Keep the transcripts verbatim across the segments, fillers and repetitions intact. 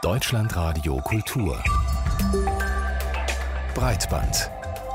Deutschlandradio Kultur Breitband.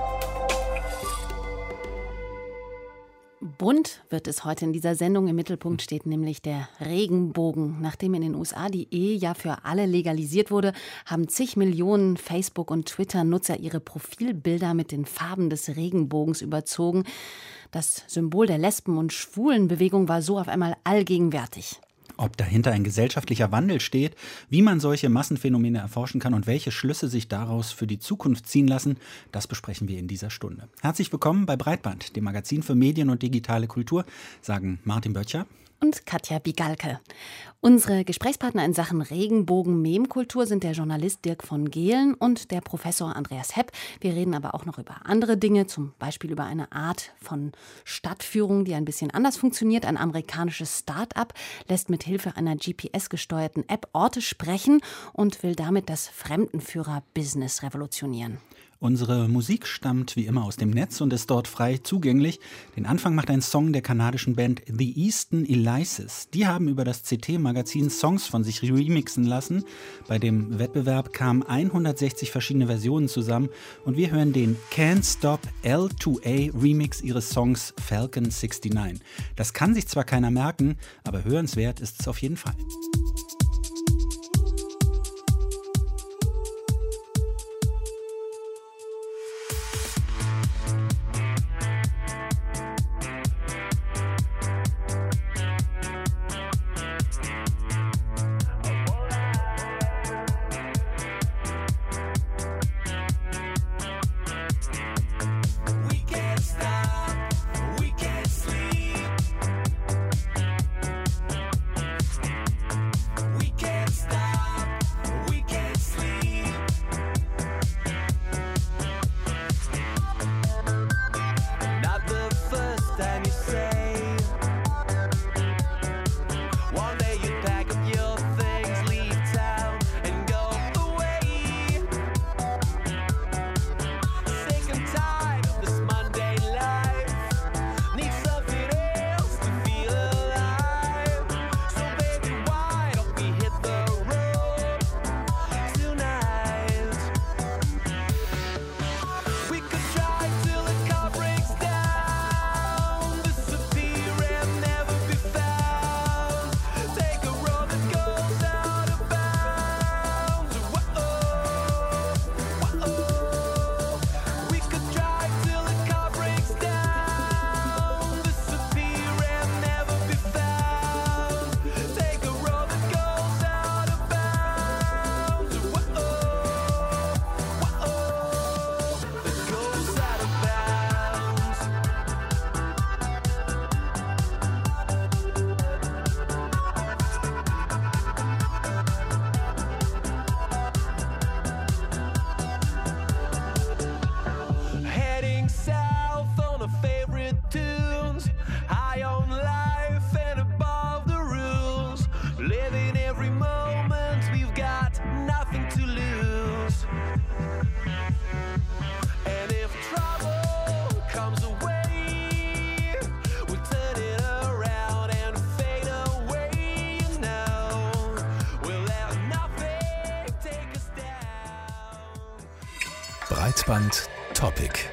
Bunt wird es heute in dieser Sendung. Im Mittelpunkt steht nämlich der Regenbogen. Nachdem in den U S A die Ehe ja für alle legalisiert wurde, haben zig Millionen Facebook- und Twitter-Nutzer ihre Profilbilder mit den Farben des Regenbogens überzogen. Das Symbol der Lesben- und Schwulenbewegung war so auf einmal allgegenwärtig. Ob dahinter ein gesellschaftlicher Wandel steht, wie man solche Massenphänomene erforschen kann und welche Schlüsse sich daraus für die Zukunft ziehen lassen, das besprechen wir in dieser Stunde. Herzlich willkommen bei Breitband, dem Magazin für Medien und digitale Kultur, sagen Martin Böttcher und Katja Bigalke. Unsere Gesprächspartner in Sachen Regenbogen-Mem-Kultur sind der Journalist Dirk von Gehlen und der Professor Andreas Hepp. Wir reden aber auch noch über andere Dinge, zum Beispiel über eine Art von Stadtführung, die ein bisschen anders funktioniert. Ein amerikanisches Start-up lässt mit Hilfe einer G P S-gesteuerten App Orte sprechen und will damit das Fremdenführer-Business revolutionieren. Unsere Musik stammt wie immer aus dem Netz und ist dort frei zugänglich. Den Anfang macht ein Song der kanadischen Band The Eastern Elysis. Die haben über das C T-Magazin Songs von sich remixen lassen. Bei dem Wettbewerb kamen hundertsechzig verschiedene Versionen zusammen und wir hören den Can't Stop L zwei A Remix ihres Songs Falcon neunundsechzig. Das kann sich zwar keiner merken, aber hörenswert ist es auf jeden Fall. Breitband Topic.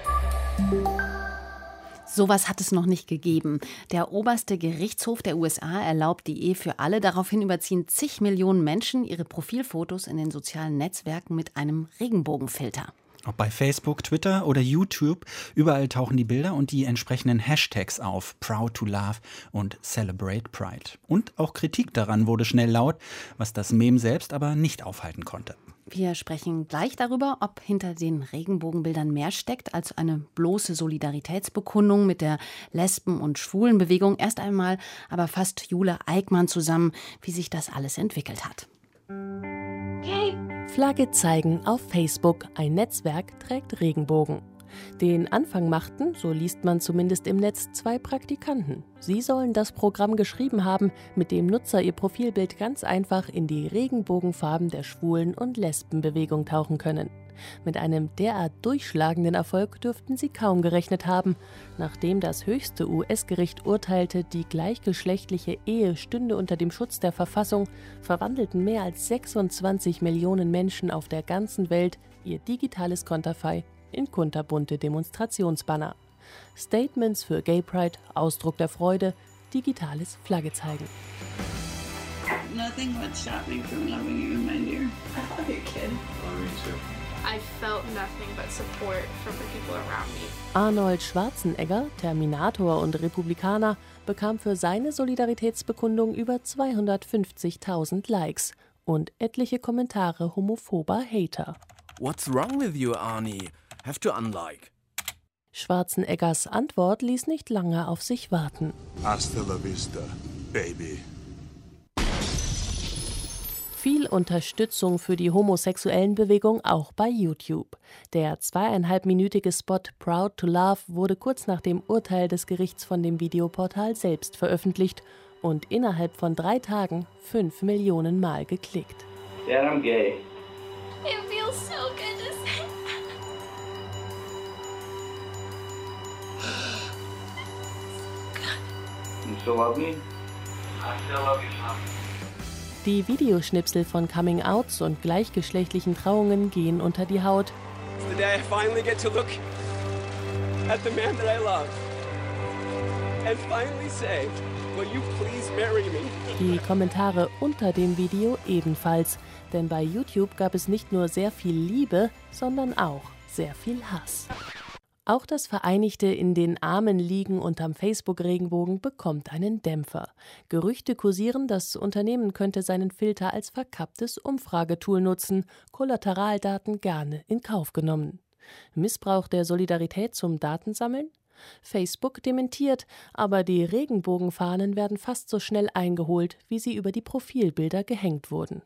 Sowas hat es noch nicht gegeben. Der oberste Gerichtshof der U S A erlaubt die Ehe für alle. Daraufhin überziehen zig Millionen Menschen ihre Profilfotos in den sozialen Netzwerken mit einem Regenbogenfilter. Ob bei Facebook, Twitter oder YouTube, überall tauchen die Bilder und die entsprechenden Hashtags auf. Proud to Love und Celebrate Pride. Und auch Kritik daran wurde schnell laut, was das Mem selbst aber nicht aufhalten konnte. Wir sprechen gleich darüber, ob hinter den Regenbogenbildern mehr steckt als eine bloße Solidaritätsbekundung mit der Lesben- und Schwulenbewegung. Erst einmal aber fasst Jule Eickmann zusammen, wie sich das alles entwickelt hat. Flagge zeigen auf Facebook. Ein Netzwerk trägt Regenbogen. Den Anfang machten, so liest man zumindest im Netz, zwei Praktikanten. Sie sollen das Programm geschrieben haben, mit dem Nutzer ihr Profilbild ganz einfach in die Regenbogenfarben der Schwulen- und Lesbenbewegung tauchen können. Mit einem derart durchschlagenden Erfolg dürften sie kaum gerechnet haben. Nachdem das höchste U S-Gericht urteilte, die gleichgeschlechtliche Ehe stünde unter dem Schutz der Verfassung, verwandelten mehr als sechsundzwanzig Millionen Menschen auf der ganzen Welt ihr digitales Konterfei in kunterbunte Demonstrationsbanner. Statements für Gay Pride, Ausdruck der Freude, digitales Flagge zeigen. Nothing would stop me from loving you, my dear. Are you kidding? Oh, me too. I felt nothing but support from the people around me. Arnold Schwarzenegger, Terminator und Republikaner, bekam für seine Solidaritätsbekundung über zweihundertfünfzigtausend Likes und etliche Kommentare homophober Hater. What's wrong with you, Arnie? Have to unlike. Schwarzeneggers Antwort ließ nicht lange auf sich warten. Hasta la vista, baby. Viel Unterstützung für die homosexuellen Bewegung auch bei YouTube. Der zweieinhalbminütige Spot Proud to Love wurde kurz nach dem Urteil des Gerichts von dem Videoportal selbst veröffentlicht und innerhalb von drei Tagen fünf Millionen Mal geklickt. Dad, I'm gay. It feels so good to say You still love me? I still love you, son. Die Videoschnipsel von Coming-Outs und gleichgeschlechtlichen Trauungen gehen unter die Haut. It's the day I finally get to look at the man that I love and finally say, will you please marry me? Die Kommentare unter dem Video ebenfalls, denn bei YouTube gab es nicht nur sehr viel Liebe, sondern auch sehr viel Hass. Auch das vereinigte in den Armen liegen unterm Facebook-Regenbogen bekommt einen Dämpfer. Gerüchte kursieren, das Unternehmen könnte seinen Filter als verkapptes Umfragetool nutzen, Kollateraldaten gerne in Kauf genommen. Missbrauch der Solidarität zum Datensammeln? Facebook dementiert, aber die Regenbogenfahnen werden fast so schnell eingeholt, wie sie über die Profilbilder gehängt wurden.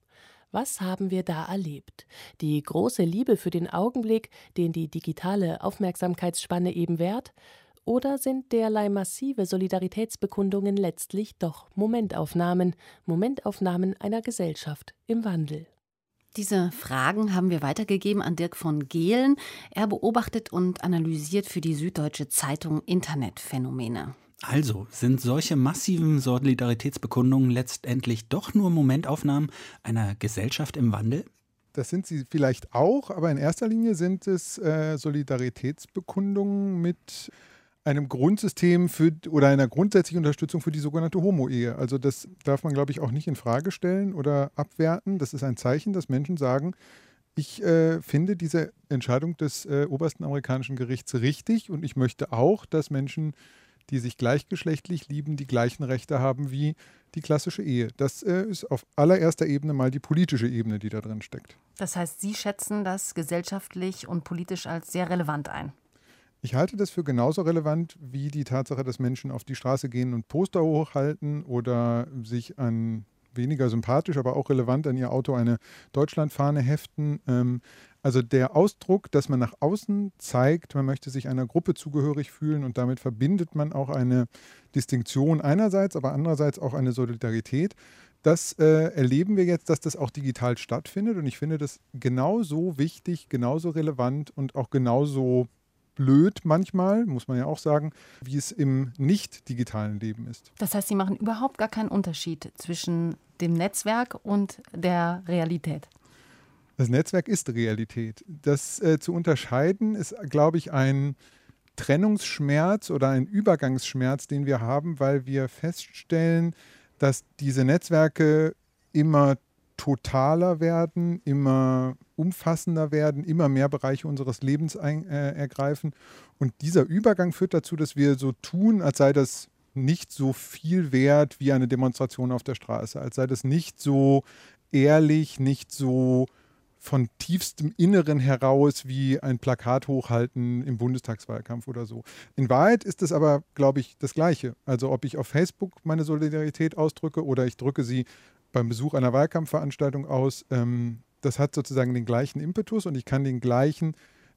Was haben wir da erlebt? Die große Liebe für den Augenblick, den die digitale Aufmerksamkeitsspanne eben währt? Oder sind derlei massive Solidaritätsbekundungen letztlich doch Momentaufnahmen, Momentaufnahmen einer Gesellschaft im Wandel? Diese Fragen haben wir weitergegeben an Dirk von Gehlen. Er beobachtet und analysiert für die Süddeutsche Zeitung Internetphänomene. Also, sind solche massiven Solidaritätsbekundungen letztendlich doch nur Momentaufnahmen einer Gesellschaft im Wandel? Das sind sie vielleicht auch, aber in erster Linie sind es äh, Solidaritätsbekundungen mit einem Grundsystem für, oder einer grundsätzlichen Unterstützung für die sogenannte Homo-Ehe. Also das darf man, glaube ich, auch nicht in Frage stellen oder abwerten. Das ist ein Zeichen, dass Menschen sagen, ich äh, finde diese Entscheidung des äh, obersten amerikanischen Gerichts richtig und ich möchte auch, dass Menschen, die sich gleichgeschlechtlich lieben, die gleichen Rechte haben wie die klassische Ehe. Das äh, ist auf allererster Ebene mal die politische Ebene, die da drin steckt. Das heißt, Sie schätzen das gesellschaftlich und politisch als sehr relevant ein? Ich halte das für genauso relevant wie die Tatsache, dass Menschen auf die Straße gehen und Poster hochhalten oder sich an weniger sympathisch, aber auch relevant an ihr Auto eine Deutschlandfahne heften. Ähm, Also der Ausdruck, dass man nach außen zeigt, man möchte sich einer Gruppe zugehörig fühlen und damit verbindet man auch eine Distinktion einerseits, aber andererseits auch eine Solidarität. Das äh, erleben wir jetzt, dass das auch digital stattfindet und ich finde das genauso wichtig, genauso relevant und auch genauso blöd manchmal, muss man ja auch sagen, wie es im nicht digitalen Leben ist. Das heißt, Sie machen überhaupt gar keinen Unterschied zwischen dem Netzwerk und der Realität? Das Netzwerk ist Realität. Das äh, zu unterscheiden ist, glaube ich, ein Trennungsschmerz oder ein Übergangsschmerz, den wir haben, weil wir feststellen, dass diese Netzwerke immer totaler werden, immer umfassender werden, immer mehr Bereiche unseres Lebens ein, äh, ergreifen. Und dieser Übergang führt dazu, dass wir so tun, als sei das nicht so viel wert wie eine Demonstration auf der Straße, als sei das nicht so ehrlich, nicht so von tiefstem Inneren heraus wie ein Plakat hochhalten im Bundestagswahlkampf oder so. In Wahrheit ist es aber, glaube ich, das Gleiche. Also ob ich auf Facebook meine Solidarität ausdrücke oder ich drücke sie beim Besuch einer Wahlkampfveranstaltung aus, ähm, das hat sozusagen den gleichen Impetus und ich kann den gleichen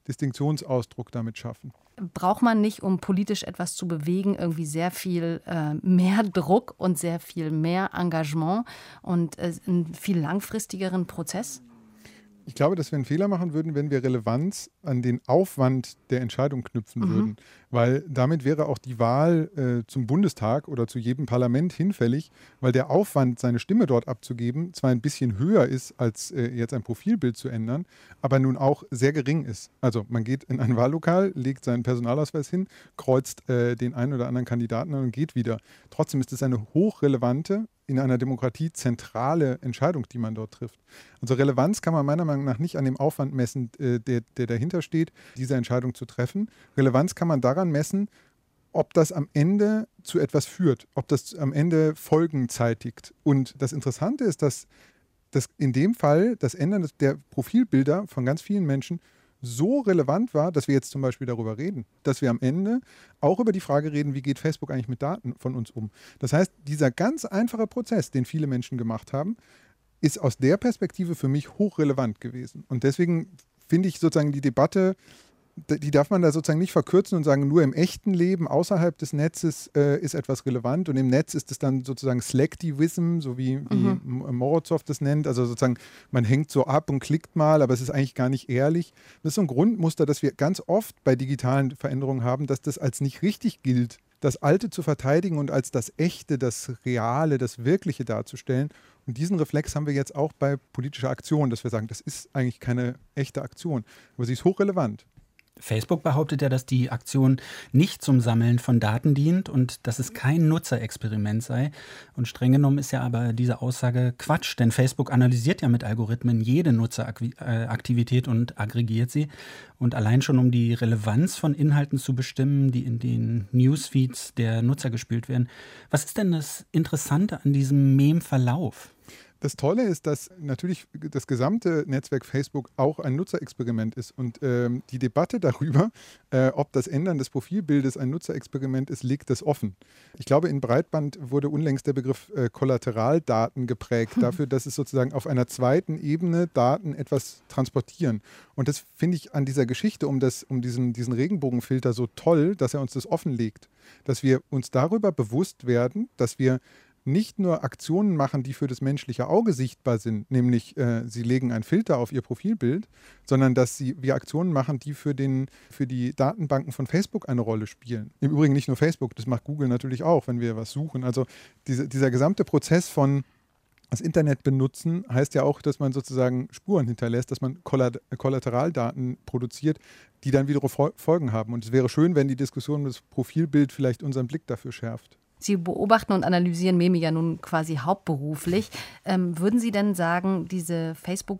Distinktionsausdruck damit schaffen. Braucht man nicht, um politisch etwas zu bewegen, irgendwie sehr viel äh, mehr Druck und sehr viel mehr Engagement und äh, einen viel langfristigeren Prozess? Ich glaube, dass wir einen Fehler machen würden, wenn wir Relevanz an den Aufwand der Entscheidung knüpfen mhm. würden. Weil damit wäre auch die Wahl äh, zum Bundestag oder zu jedem Parlament hinfällig, weil der Aufwand, seine Stimme dort abzugeben, zwar ein bisschen höher ist, als äh, jetzt ein Profilbild zu ändern, aber nun auch sehr gering ist. Also man geht in ein Wahllokal, legt seinen Personalausweis hin, kreuzt äh, den einen oder anderen Kandidaten an und geht wieder. Trotzdem ist es eine hochrelevante, in einer Demokratie zentrale Entscheidung, die man dort trifft. Also Relevanz kann man meiner Meinung nach nicht an dem Aufwand messen, äh, der, der dahinter steht, diese Entscheidung zu treffen. Relevanz kann man daran messen, ob das am Ende zu etwas führt, ob das am Ende Folgen zeitigt. Und das Interessante ist, dass, dass in dem Fall das Ändern der Profilbilder von ganz vielen Menschen so relevant war, dass wir jetzt zum Beispiel darüber reden, dass wir am Ende auch über die Frage reden, wie geht Facebook eigentlich mit Daten von uns um. Das heißt, dieser ganz einfache Prozess, den viele Menschen gemacht haben, ist aus der Perspektive für mich hochrelevant gewesen. Und deswegen finde ich sozusagen die Debatte, die darf man da sozusagen nicht verkürzen und sagen, nur im echten Leben außerhalb des Netzes äh, ist etwas relevant und im Netz ist es dann sozusagen Selectivism, so wie, wie mhm. Morozov das nennt, also sozusagen man hängt so ab und klickt mal, aber es ist eigentlich gar nicht ehrlich. Das ist so ein Grundmuster, das wir ganz oft bei digitalen Veränderungen haben, dass das als nicht richtig gilt, das Alte zu verteidigen und als das Echte, das Reale, das Wirkliche darzustellen. Und diesen Reflex haben wir jetzt auch bei politischer Aktion, dass wir sagen, das ist eigentlich keine echte Aktion, aber sie ist hochrelevant. Facebook behauptet ja, dass die Aktion nicht zum Sammeln von Daten dient und dass es kein Nutzerexperiment sei. Und streng genommen ist ja aber diese Aussage Quatsch, denn Facebook analysiert ja mit Algorithmen jede Nutzeraktivität und aggregiert sie. Und allein schon, um die Relevanz von Inhalten zu bestimmen, die in den Newsfeeds der Nutzer gespielt werden. Was ist denn das Interessante an diesem Meme-Verlauf? Das Tolle ist, dass natürlich das gesamte Netzwerk Facebook auch ein Nutzerexperiment ist. Und ähm, die Debatte darüber, äh, ob das Ändern des Profilbildes ein Nutzerexperiment ist, liegt das offen. Ich glaube, in Breitband wurde unlängst der Begriff äh, Kollateraldaten geprägt, dafür, dass es sozusagen auf einer zweiten Ebene Daten etwas transportieren. Und das finde ich an dieser Geschichte um, das, um diesen, diesen Regenbogenfilter so toll, dass er uns das offenlegt. Dass wir uns darüber bewusst werden, dass wir nicht nur Aktionen machen, die für das menschliche Auge sichtbar sind, nämlich äh, sie legen einen Filter auf ihr Profilbild, sondern dass sie, wir Aktionen machen, die für, den, für die Datenbanken von Facebook eine Rolle spielen. Im Übrigen nicht nur Facebook, das macht Google natürlich auch, wenn wir was suchen. Also diese, dieser gesamte Prozess von das Internet benutzen heißt ja auch, dass man sozusagen Spuren hinterlässt, dass man Kollateraldaten produziert, die dann wiederum Folgen haben. Und es wäre schön, wenn die Diskussion um das Profilbild vielleicht unseren Blick dafür schärft. Sie beobachten und analysieren Meme ja nun quasi hauptberuflich. Ähm, würden Sie denn sagen, diese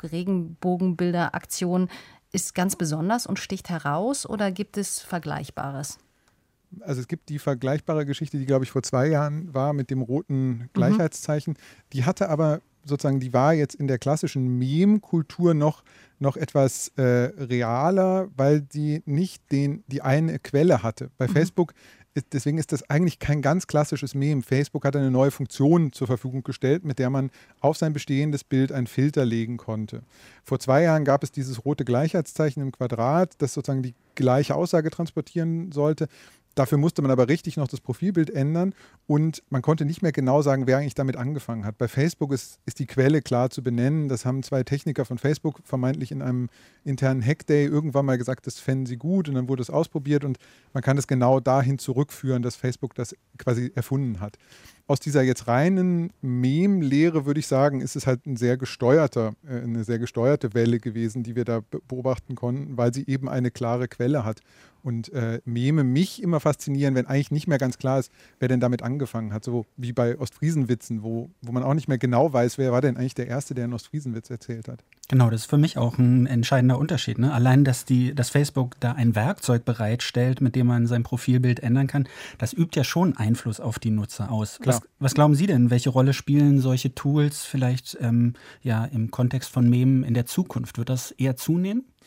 Facebook-Regenbogenbilder-Aktion ist ganz besonders und sticht heraus oder gibt es Vergleichbares? Also es gibt die vergleichbare Geschichte, die, glaube ich, vor zwei Jahren war mit dem roten Gleichheitszeichen. Mhm. Die hatte aber sozusagen, die war jetzt in der klassischen Meme-Kultur noch, noch etwas äh, realer, weil die nicht den, die eine Quelle hatte. Bei mhm. Facebook Ist, deswegen ist das eigentlich kein ganz klassisches Meme. Facebook hat eine neue Funktion zur Verfügung gestellt, mit der man auf sein bestehendes Bild einen Filter legen konnte. Vor zwei Jahren gab es dieses rote Gleichheitszeichen im Quadrat, das sozusagen die gleiche Aussage transportieren sollte. Dafür musste man aber richtig noch das Profilbild ändern und man konnte nicht mehr genau sagen, wer eigentlich damit angefangen hat. Bei Facebook ist, ist die Quelle klar zu benennen. Das haben zwei Techniker von Facebook vermeintlich in einem internen Hackday irgendwann mal gesagt, das fänden sie gut und dann wurde es ausprobiert und man kann es genau dahin zurückführen, dass Facebook das quasi erfunden hat. Aus dieser jetzt reinen Meme-Lehre würde ich sagen, ist es halt ein sehr gesteuerter, äh, eine sehr gesteuerte Welle gewesen, die wir da beobachten konnten, weil sie eben eine klare Quelle hat. Und äh, Meme mich immer faszinieren, wenn eigentlich nicht mehr ganz klar ist, wer denn damit angefangen hat. So wie bei Ostfriesenwitzen, wo, wo man auch nicht mehr genau weiß, wer war denn eigentlich der Erste, der einen Ostfriesenwitz erzählt hat. Genau, das ist für mich auch ein entscheidender Unterschied. Ne? Allein, dass, die, dass Facebook da ein Werkzeug bereitstellt, mit dem man sein Profilbild ändern kann, das übt ja schon Einfluss auf die Nutzer aus. Was, was glauben Sie denn, welche Rolle spielen solche Tools vielleicht ähm, ja, im Kontext von Memen in der Zukunft? Wird das eher zunehmen?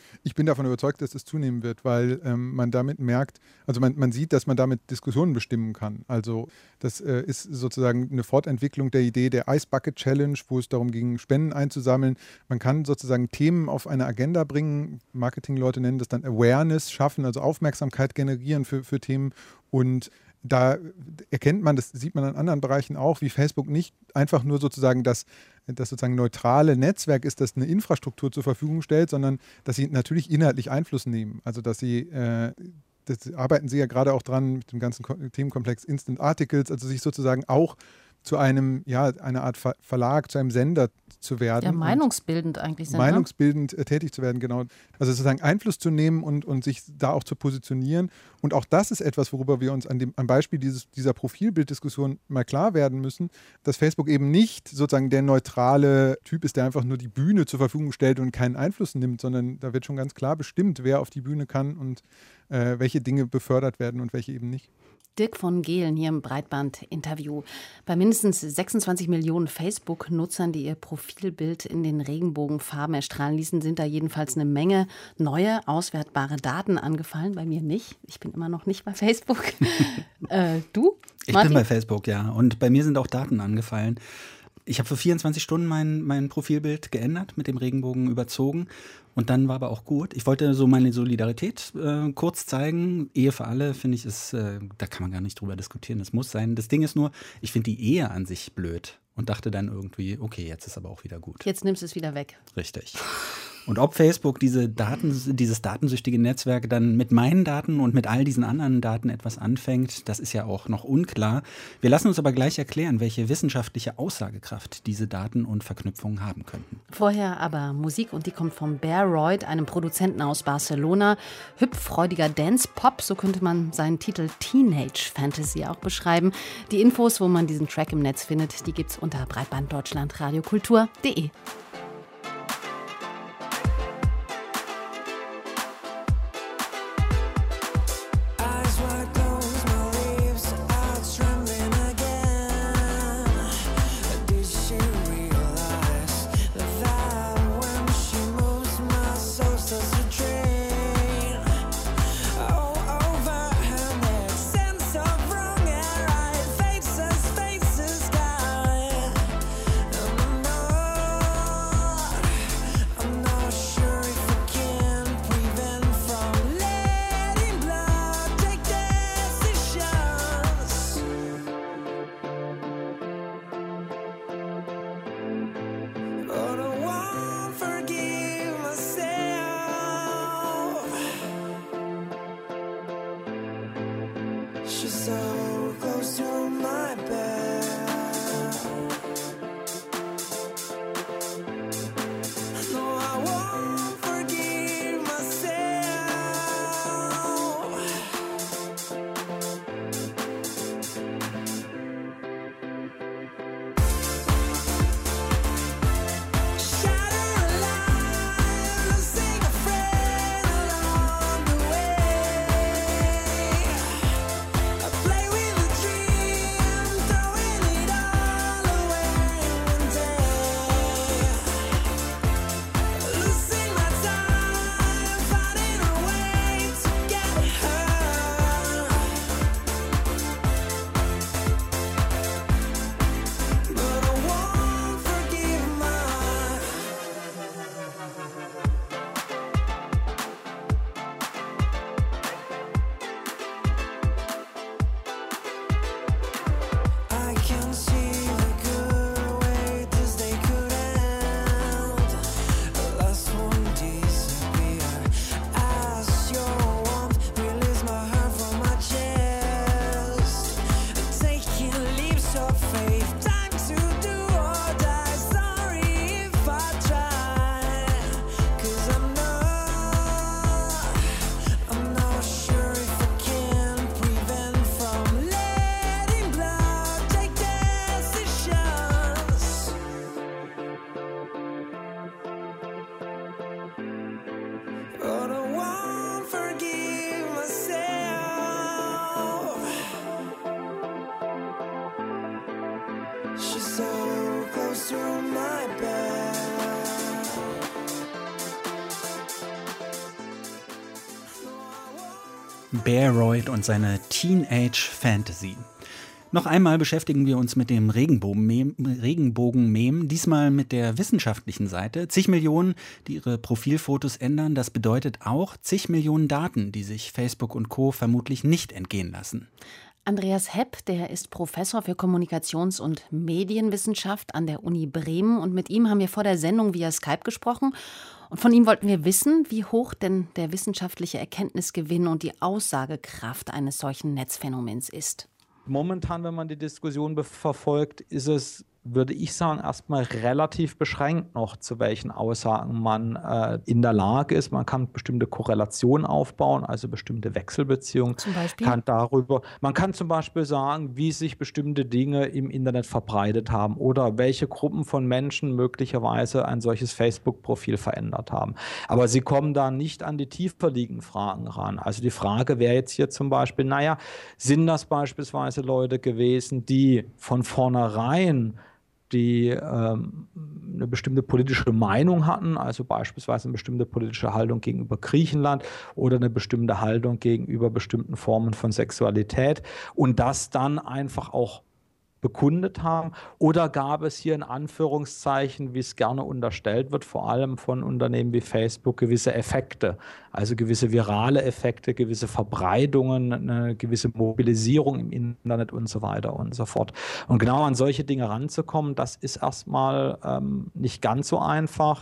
Ich bin davon überzeugt, dass es zunehmen wird, weil ähm, man damit merkt, also man, man sieht, dass man damit Diskussionen bestimmen kann. Also das äh, ist sozusagen eine Fortentwicklung der Idee der Ice Bucket Challenge, wo es darum ging, Spenden einzusammeln. Man kann sozusagen Themen auf eine Agenda bringen. Marketingleute nennen das dann Awareness schaffen, also Aufmerksamkeit generieren für, für Themen. Und da erkennt man, das sieht man an anderen Bereichen auch, wie Facebook nicht einfach nur sozusagen das, das sozusagen neutrale Netzwerk ist, das eine Infrastruktur zur Verfügung stellt, sondern dass sie natürlich inhaltlich Einfluss nehmen. Also dass sie, äh, das arbeiten sie ja gerade auch dran mit dem ganzen Themenkomplex Instant Articles, also sich sozusagen auch zu einem, ja, einer Art Ver- Verlag, zu einem Sender zu werden. Ja, meinungsbildend eigentlich sind. Meinungsbildend ne? äh, tätig zu werden, genau. Also sozusagen Einfluss zu nehmen und, und sich da auch zu positionieren. Und auch das ist etwas, worüber wir uns an dem, am Beispiel dieses, dieser Profilbilddiskussion mal klar werden müssen, dass Facebook eben nicht sozusagen der neutrale Typ ist, der einfach nur die Bühne zur Verfügung stellt und keinen Einfluss nimmt, sondern da wird schon ganz klar bestimmt, wer auf die Bühne kann und äh, welche Dinge befördert werden und welche eben nicht. Dirk von Gehlen hier im Breitband-Interview. Bei mindestens sechsundzwanzig Millionen Facebook-Nutzern, die ihr Profilbild in den Regenbogenfarben erstrahlen ließen, sind da jedenfalls eine Menge neue, auswertbare Daten angefallen. Bei mir nicht. Ich bin immer noch nicht bei Facebook. äh, du, Ich Martin? bin bei Facebook, ja. Und bei mir sind auch Daten angefallen. Ich habe für vierundzwanzig Stunden mein, mein Profilbild geändert, mit dem Regenbogen überzogen. Und dann war aber auch gut. Ich wollte so meine Solidarität äh, kurz zeigen. Ehe für alle, finde ich, ist, äh, da kann man gar nicht drüber diskutieren. Das muss sein. Das Ding ist nur, ich finde die Ehe an sich blöd. Und dachte dann irgendwie, okay, jetzt ist aber auch wieder gut. Jetzt nimmst du es wieder weg. Richtig. Und ob Facebook diese Daten, dieses datensüchtige Netzwerk dann mit meinen Daten und mit all diesen anderen Daten etwas anfängt, das ist ja auch noch unklar. Wir lassen uns aber gleich erklären, welche wissenschaftliche Aussagekraft diese Daten und Verknüpfungen haben könnten. Vorher aber Musik und die kommt von Baroid, einem Produzenten aus Barcelona. Hüpffreudiger Dance-Pop, so könnte man seinen Titel Teenage Fantasy auch beschreiben. Die Infos, wo man diesen Track im Netz findet, die gibt's unter breitbanddeutschland radiokultur punkt de. Bayreuth und seine Teenage Fantasy. Noch einmal beschäftigen wir uns mit dem Regenbogen-Mem, Regenbogen-Mem, diesmal mit der wissenschaftlichen Seite. Zig Millionen, die ihre Profilfotos ändern, das bedeutet auch zig Millionen Daten, die sich Facebook und Co. vermutlich nicht entgehen lassen. Andreas Hepp, der ist Professor für Kommunikations- und Medienwissenschaft an der Uni Bremen. Und mit ihm haben wir vor der Sendung via Skype gesprochen. Und von ihm wollten wir wissen, wie hoch denn der wissenschaftliche Erkenntnisgewinn und die Aussagekraft eines solchen Netzphänomens ist. Momentan, wenn man die Diskussion verfolgt, ist es, würde ich sagen, erstmal relativ beschränkt noch, zu welchen Aussagen man äh, in der Lage ist. Man kann bestimmte Korrelationen aufbauen, also bestimmte Wechselbeziehungen. Zum Beispiel? Kann darüber, man kann zum Beispiel sagen, wie sich bestimmte Dinge im Internet verbreitet haben oder welche Gruppen von Menschen möglicherweise ein solches Facebook-Profil verändert haben. Aber sie kommen da nicht an die tiefer liegenden Fragen ran. Also die Frage wäre jetzt hier zum Beispiel, naja, sind das beispielsweise Leute gewesen, die von vornherein die ähm, eine bestimmte politische Meinung hatten, also beispielsweise eine bestimmte politische Haltung gegenüber Griechenland oder eine bestimmte Haltung gegenüber bestimmten Formen von Sexualität und das dann einfach auch bekundet haben? Oder gab es hier in Anführungszeichen, wie es gerne unterstellt wird, vor allem von Unternehmen wie Facebook, gewisse Effekte, also gewisse virale Effekte, gewisse Verbreitungen, eine gewisse Mobilisierung im Internet und so weiter und so fort. Und genau an solche Dinge ranzukommen, das ist erstmal ähm, nicht ganz so einfach.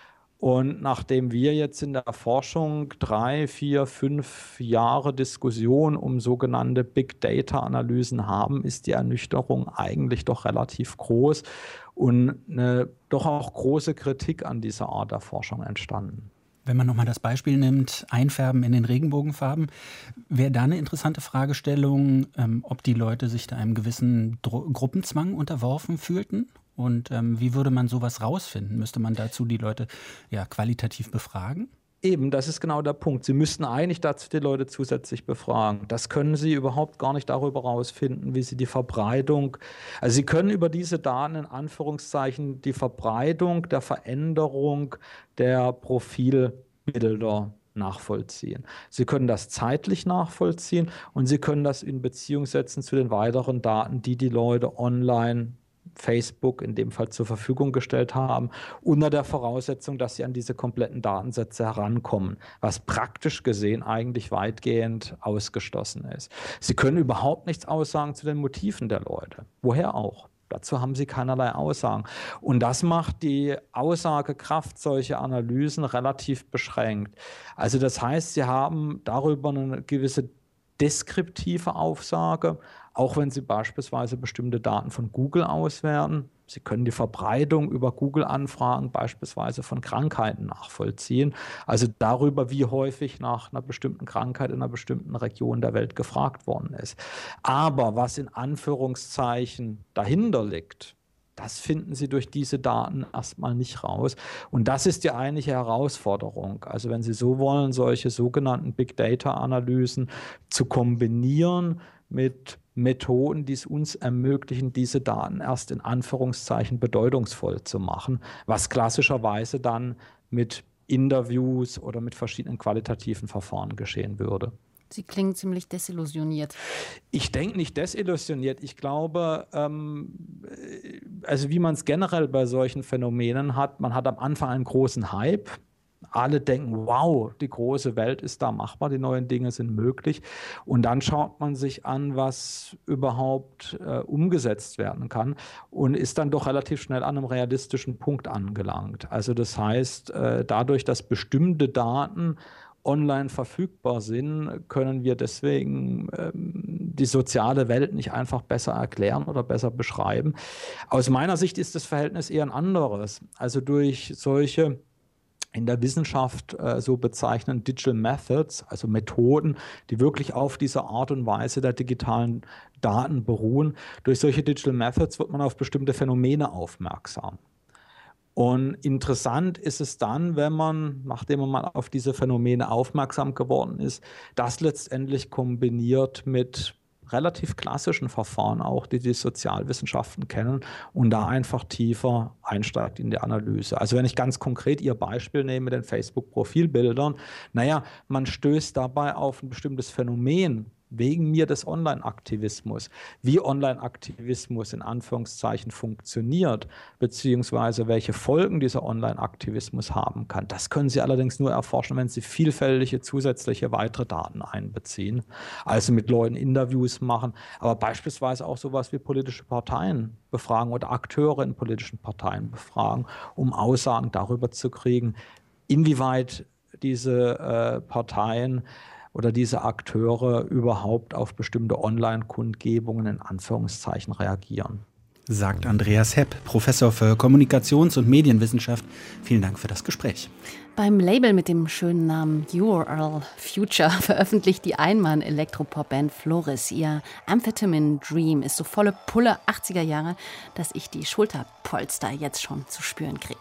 Und nachdem wir jetzt in der Forschung drei, vier, fünf Jahre Diskussion um sogenannte Big Data Analysen haben, ist die Ernüchterung eigentlich doch relativ groß und eine doch auch große Kritik an dieser Art der Forschung entstanden. Wenn man nochmal das Beispiel nimmt, Einfärben in den Regenbogenfarben, wäre da eine interessante Fragestellung, ähm, ob die Leute sich da einem gewissen Dro- Gruppenzwang unterworfen fühlten? Und ähm, wie würde man sowas rausfinden? Müsste man dazu die Leute ja qualitativ befragen? Eben, das ist genau der Punkt. Sie müssten eigentlich dazu die Leute zusätzlich befragen. Das können Sie überhaupt gar nicht darüber rausfinden, wie Sie die Verbreitung, also Sie können über diese Daten in Anführungszeichen die Verbreitung der Veränderung der Profilbilder nachvollziehen. Sie können das zeitlich nachvollziehen und Sie können das in Beziehung setzen zu den weiteren Daten, die die Leute online Facebook in dem Fall zur Verfügung gestellt haben, unter der Voraussetzung, dass sie an diese kompletten Datensätze herankommen, was praktisch gesehen eigentlich weitgehend ausgeschlossen ist. Sie können überhaupt nichts aussagen zu den Motiven der Leute. Woher auch? Dazu haben sie keinerlei Aussagen. Und das macht die Aussagekraft solcher Analysen relativ beschränkt. Also das heißt, sie haben darüber eine gewisse deskriptive Aussage, auch wenn Sie beispielsweise bestimmte Daten von Google auswerten. Sie können die Verbreitung über Google-Anfragen beispielsweise von Krankheiten nachvollziehen, also darüber, wie häufig nach einer bestimmten Krankheit in einer bestimmten Region der Welt gefragt worden ist. Aber was in Anführungszeichen dahinter liegt, das finden Sie durch diese Daten erstmal nicht raus. Und das ist die eigentliche Herausforderung. Also wenn Sie so wollen, solche sogenannten Big Data Analysen zu kombinieren mit Methoden, die es uns ermöglichen, diese Daten erst in Anführungszeichen bedeutungsvoll zu machen, was klassischerweise dann mit Interviews oder mit verschiedenen qualitativen Verfahren geschehen würde. Sie klingen ziemlich desillusioniert. Ich denke nicht desillusioniert. Ich glaube, ähm, also wie man es generell bei solchen Phänomenen hat, man hat am Anfang einen großen Hype. Alle denken, wow, die große Welt ist da machbar, die neuen Dinge sind möglich. Und dann schaut man sich an, was überhaupt äh, umgesetzt werden kann und ist dann doch relativ schnell an einem realistischen Punkt angelangt. Also das heißt, äh, dadurch, dass bestimmte Daten online verfügbar sind, können wir deswegen ähm, die soziale Welt nicht einfach besser erklären oder besser beschreiben. Aus meiner Sicht ist das Verhältnis eher ein anderes. Also durch solche in der Wissenschaft äh, so bezeichnen Digital Methods, also Methoden, die wirklich auf diese Art und Weise der digitalen Daten beruhen. Durch solche Digital Methods wird man auf bestimmte Phänomene aufmerksam. Und interessant ist es dann, wenn man, nachdem man mal auf diese Phänomene aufmerksam geworden ist, das letztendlich kombiniert mit relativ klassischen Verfahren auch, die die Sozialwissenschaften kennen und da einfach tiefer einsteigt in die Analyse. Also wenn ich ganz konkret Ihr Beispiel nehme mit den Facebook-Profilbildern, naja, man stößt dabei auf ein bestimmtes Phänomen, wegen mir des Online-Aktivismus, wie Online-Aktivismus in Anführungszeichen funktioniert, beziehungsweise welche Folgen dieser Online-Aktivismus haben kann. Das können Sie allerdings nur erforschen, wenn Sie vielfältige zusätzliche weitere Daten einbeziehen, also mit Leuten Interviews machen, aber beispielsweise auch sowas wie politische Parteien befragen oder Akteure in politischen Parteien befragen, um Aussagen darüber zu kriegen, inwieweit diese äh, Parteien oder diese Akteure überhaupt auf bestimmte Online-Kundgebungen in Anführungszeichen reagieren. Sagt Andreas Hepp, Professor für Kommunikations- und Medienwissenschaft. Vielen Dank für das Gespräch. Beim Label mit dem schönen Namen U R L Future veröffentlicht die Einmann-Elektropop-Band Floris. Ihr Amphetamine Dream ist so volle Pulle achtziger Jahre, dass ich die Schulterpolster jetzt schon zu spüren krieg.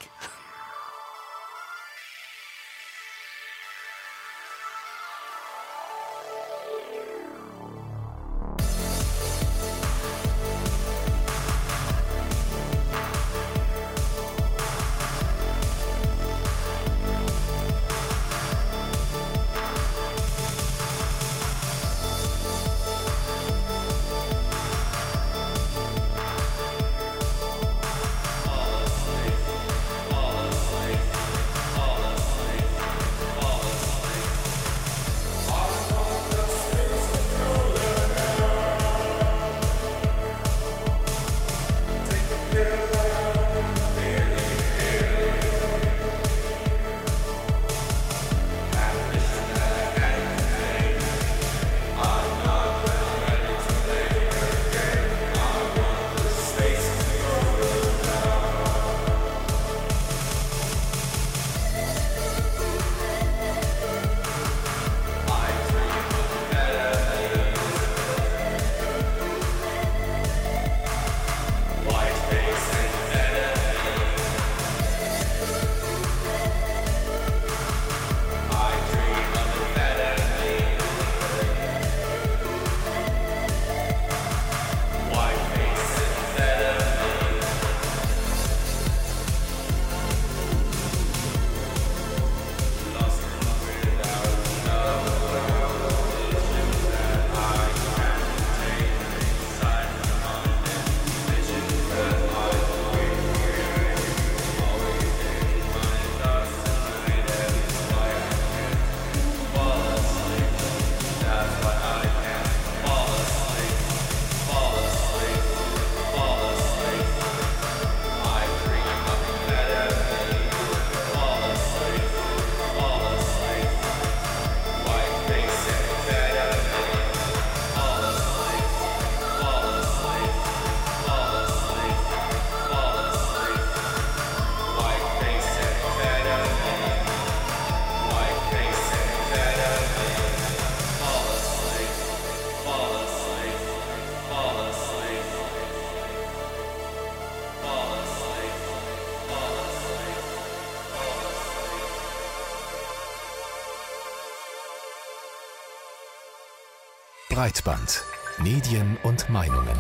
Breitband. Medien und Meinungen.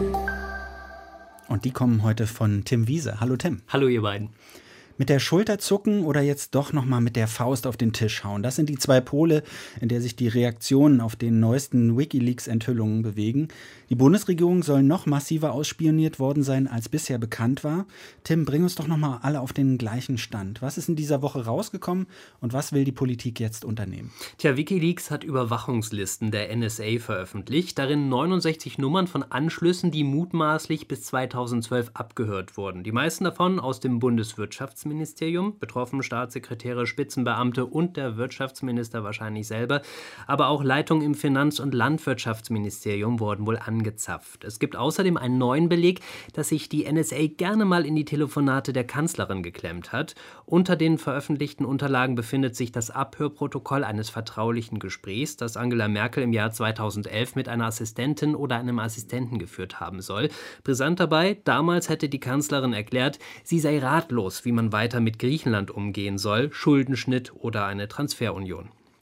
Und die kommen heute von Tim Wiese. Hallo Tim. Hallo ihr beiden. Mit der Schulter zucken oder jetzt doch nochmal mit der Faust auf den Tisch hauen. Das sind die zwei Pole, in der sich die Reaktionen auf den neuesten WikiLeaks-Enthüllungen bewegen. Die Bundesregierung soll noch massiver ausspioniert worden sein, als bisher bekannt war. Tim, bring uns doch nochmal alle auf den gleichen Stand. Was ist in dieser Woche rausgekommen und was will die Politik jetzt unternehmen? Tja, WikiLeaks hat Überwachungslisten der N S A veröffentlicht. Darin neunundsechzig Nummern von Anschlüssen, die mutmaßlich bis zweitausendzwölf abgehört wurden. Die meisten davon aus dem Bundeswirtschaftsministerium. Ministerium, betroffen Staatssekretäre, Spitzenbeamte und der Wirtschaftsminister wahrscheinlich selber, aber auch Leitungen im Finanz- und Landwirtschaftsministerium wurden wohl angezapft. Es gibt außerdem einen neuen Beleg, dass sich die N S A gerne mal in die Telefonate der Kanzlerin geklemmt hat. Unter den veröffentlichten Unterlagen befindet sich das Abhörprotokoll eines vertraulichen Gesprächs, das Angela Merkel im Jahr zweitausendelf mit einer Assistentin oder einem Assistenten geführt haben soll. Brisant dabei, damals hätte die Kanzlerin erklärt, sie sei ratlos, wie man weiter mit Griechenland umgehen soll, Schuldenschnitt oder eine Transferunion.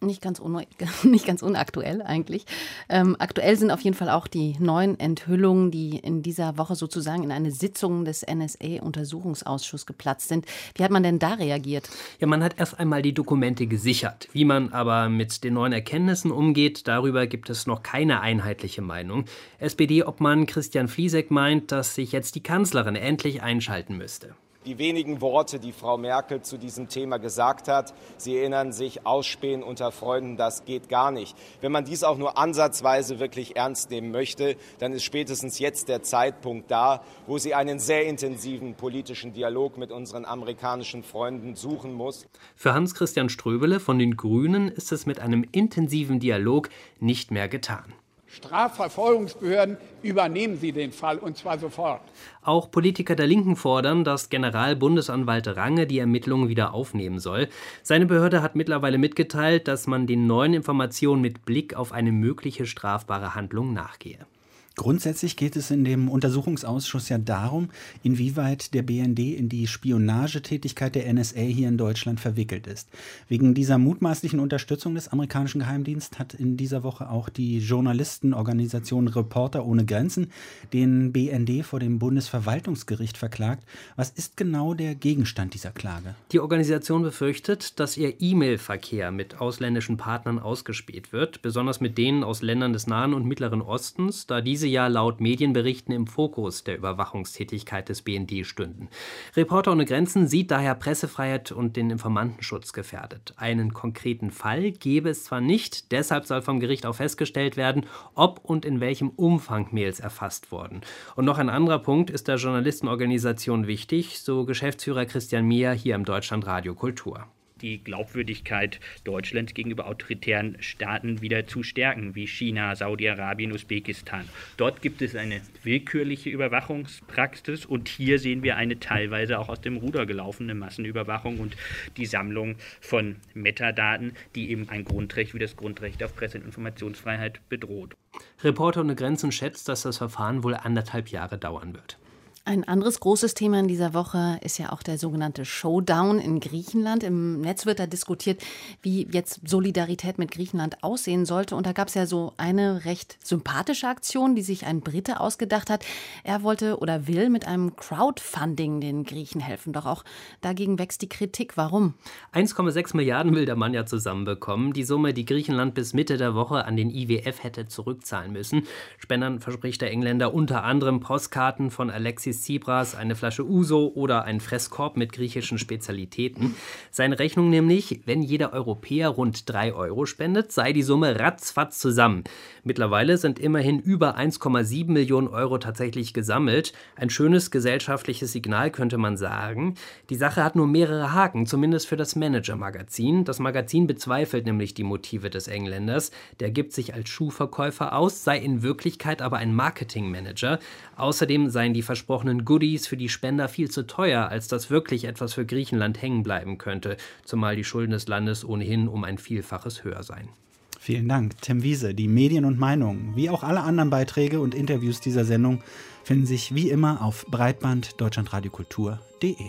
Nicht ganz, nicht ganz unaktuell eigentlich. Ähm, aktuell sind auf jeden Fall auch die neuen Enthüllungen, die in dieser Woche sozusagen in eine Sitzung des N S A-Untersuchungsausschusses geplatzt sind. Wie hat man denn da reagiert? Ja, man hat erst einmal die Dokumente gesichert. Wie man aber mit den neuen Erkenntnissen umgeht, darüber gibt es noch keine einheitliche Meinung. S P D-Obmann Christian Flieseck meint, dass sich jetzt die Kanzlerin endlich einschalten müsste. Die wenigen Worte, die Frau Merkel zu diesem Thema gesagt hat, Sie erinnern sich, Ausspähen unter Freunden, das geht gar nicht. Wenn man dies auch nur ansatzweise wirklich ernst nehmen möchte, dann ist spätestens jetzt der Zeitpunkt da, wo sie einen sehr intensiven politischen Dialog mit unseren amerikanischen Freunden suchen muss. Für Hans-Christian Ströbele von den Grünen ist es mit einem intensiven Dialog nicht mehr getan. Strafverfolgungsbehörden, übernehmen Sie den Fall, und zwar sofort. Auch Politiker der Linken fordern, dass Generalbundesanwalt Range die Ermittlungen wieder aufnehmen soll. Seine Behörde hat mittlerweile mitgeteilt, dass man den neuen Informationen mit Blick auf eine mögliche strafbare Handlung nachgehe. Grundsätzlich geht es in dem Untersuchungsausschuss ja darum, inwieweit der B N D in die Spionagetätigkeit der N S A hier in Deutschland verwickelt ist. Wegen dieser mutmaßlichen Unterstützung des amerikanischen Geheimdienstes hat in dieser Woche auch die Journalistenorganisation Reporter ohne Grenzen den B N D vor dem Bundesverwaltungsgericht verklagt. Was ist genau der Gegenstand dieser Klage? Die Organisation befürchtet, dass ihr E-Mail-Verkehr mit ausländischen Partnern ausgespäht wird, besonders mit denen aus Ländern des Nahen und Mittleren Ostens, da diese ja laut Medienberichten im Fokus der Überwachungstätigkeit des B N D stünden. Reporter ohne Grenzen sieht daher Pressefreiheit und den Informantenschutz gefährdet. Einen konkreten Fall gäbe es zwar nicht, deshalb soll vom Gericht auch festgestellt werden, ob und in welchem Umfang Mails erfasst wurden. Und noch ein anderer Punkt ist der Journalistenorganisation wichtig, so Geschäftsführer Christian Mier hier im Deutschlandradio Kultur. Die Glaubwürdigkeit Deutschlands gegenüber autoritären Staaten wieder zu stärken, wie China, Saudi-Arabien, Usbekistan. Dort gibt es eine willkürliche Überwachungspraxis und hier sehen wir eine teilweise auch aus dem Ruder gelaufene Massenüberwachung und die Sammlung von Metadaten, die eben ein Grundrecht wie das Grundrecht auf Presse- und Informationsfreiheit bedroht. Reporter ohne Grenzen schätzt, dass das Verfahren wohl anderthalb Jahre dauern wird. Ein anderes großes Thema in dieser Woche ist ja auch der sogenannte Showdown in Griechenland. Im Netz wird da diskutiert, wie jetzt Solidarität mit Griechenland aussehen sollte. Und da gab es ja so eine recht sympathische Aktion, die sich ein Brite ausgedacht hat. Er wollte oder will mit einem Crowdfunding den Griechen helfen. Doch auch dagegen wächst die Kritik. Warum? eins Komma sechs Milliarden will der Mann ja zusammenbekommen. Die Summe, die Griechenland bis Mitte der Woche an den I W F hätte zurückzahlen müssen. Spendern verspricht der Engländer unter anderem Postkarten von Alexis Tsipras, eine Flasche Uso oder einen Fresskorb mit griechischen Spezialitäten. Seine Rechnung nämlich, wenn jeder Europäer rund drei Euro spendet, sei die Summe ratzfatz zusammen. Mittlerweile sind immerhin über eins Komma sieben Millionen Euro tatsächlich gesammelt. Ein schönes gesellschaftliches Signal, könnte man sagen. Die Sache hat nur mehrere Haken, zumindest für das Manager-Magazin. Das Magazin bezweifelt nämlich die Motive des Engländers. Der gibt sich als Schuhverkäufer aus, sei in Wirklichkeit aber ein Marketingmanager. Außerdem seien die versprochenen Goodies für die Spender viel zu teuer, als dass wirklich etwas für Griechenland hängen bleiben könnte, zumal die Schulden des Landes ohnehin um ein Vielfaches höher seien. Vielen Dank, Tim Wiese. Die Medien und Meinungen, wie auch alle anderen Beiträge und Interviews dieser Sendung, finden sich wie immer auf breitband deutschlandradiokultur punkt de.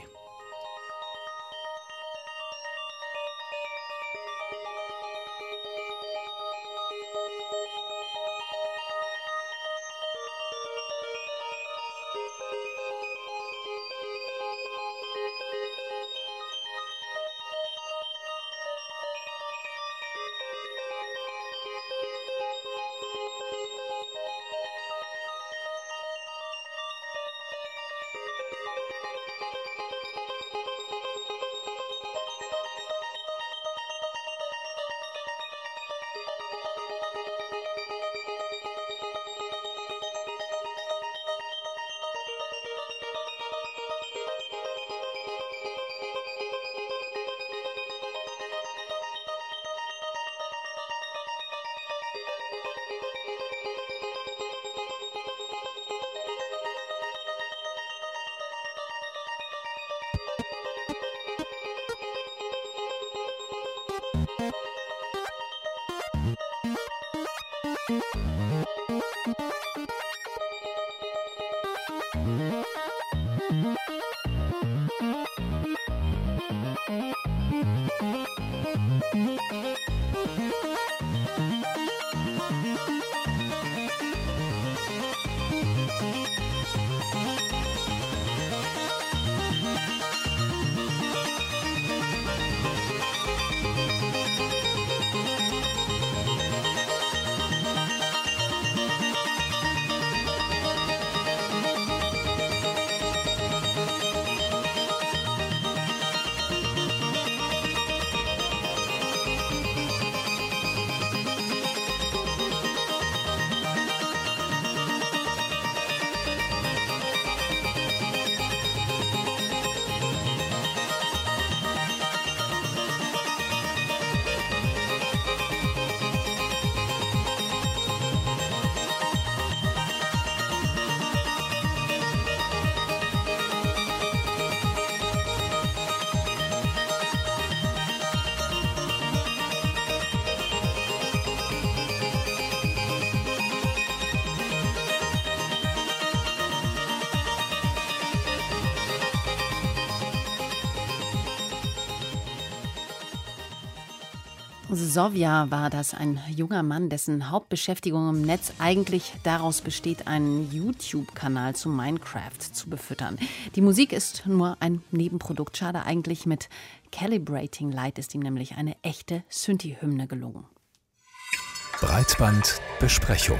Sovja war das, ein junger Mann, dessen Hauptbeschäftigung im Netz eigentlich daraus besteht, einen YouTube-Kanal zu Minecraft zu befüttern. Die Musik ist nur ein Nebenprodukt. Schade eigentlich, mit Calibrating Light ist ihm nämlich eine echte Synthi-Hymne gelungen. Breitbandbesprechung.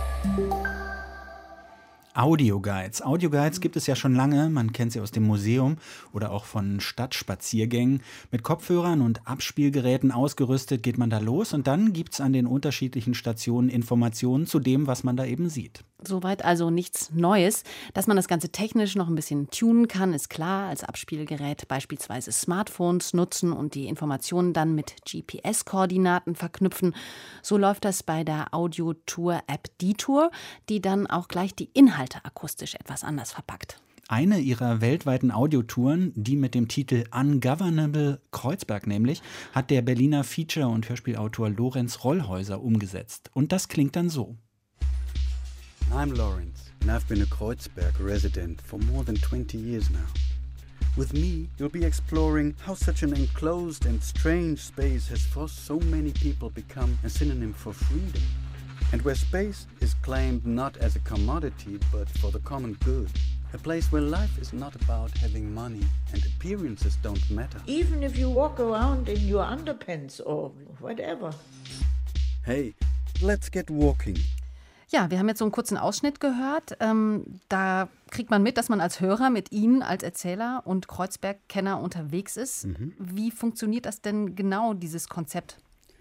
Audioguides. Audioguides gibt es ja schon lange. Man kennt sie aus dem Museum oder auch von Stadtspaziergängen. Mit Kopfhörern und Abspielgeräten ausgerüstet geht man da los und dann gibt es an den unterschiedlichen Stationen Informationen zu dem, was man da eben sieht. Soweit also nichts Neues. Dass man das Ganze technisch noch ein bisschen tunen kann, ist klar. Als Abspielgerät beispielsweise Smartphones nutzen und die Informationen dann mit G P S-Koordinaten verknüpfen. So läuft das bei der Audio-Tour-App D-Tour, die dann auch gleich die Inhalte akustisch etwas anders verpackt. Eine ihrer weltweiten Audiotouren, die mit dem Titel Ungovernable Kreuzberg nämlich, hat der Berliner Feature- und Hörspielautor Lorenz Rollhäuser umgesetzt. Und das klingt dann so. I'm Lawrence, and I've been a Kreuzberg resident for more than twenty years now. With me, you'll be exploring how such an enclosed and strange space has for so many people become a synonym for freedom. And where space is claimed not as a commodity, but for the common good. A place where life is not about having money and appearances don't matter. Even if you walk around in your underpants or whatever. Hey, let's get walking. Ja, wir haben jetzt so einen kurzen Ausschnitt gehört. Ähm, da kriegt man mit, dass man als Hörer mit Ihnen als Erzähler und Kreuzberg-Kenner unterwegs ist. Mhm. Wie funktioniert das denn genau, dieses Konzept?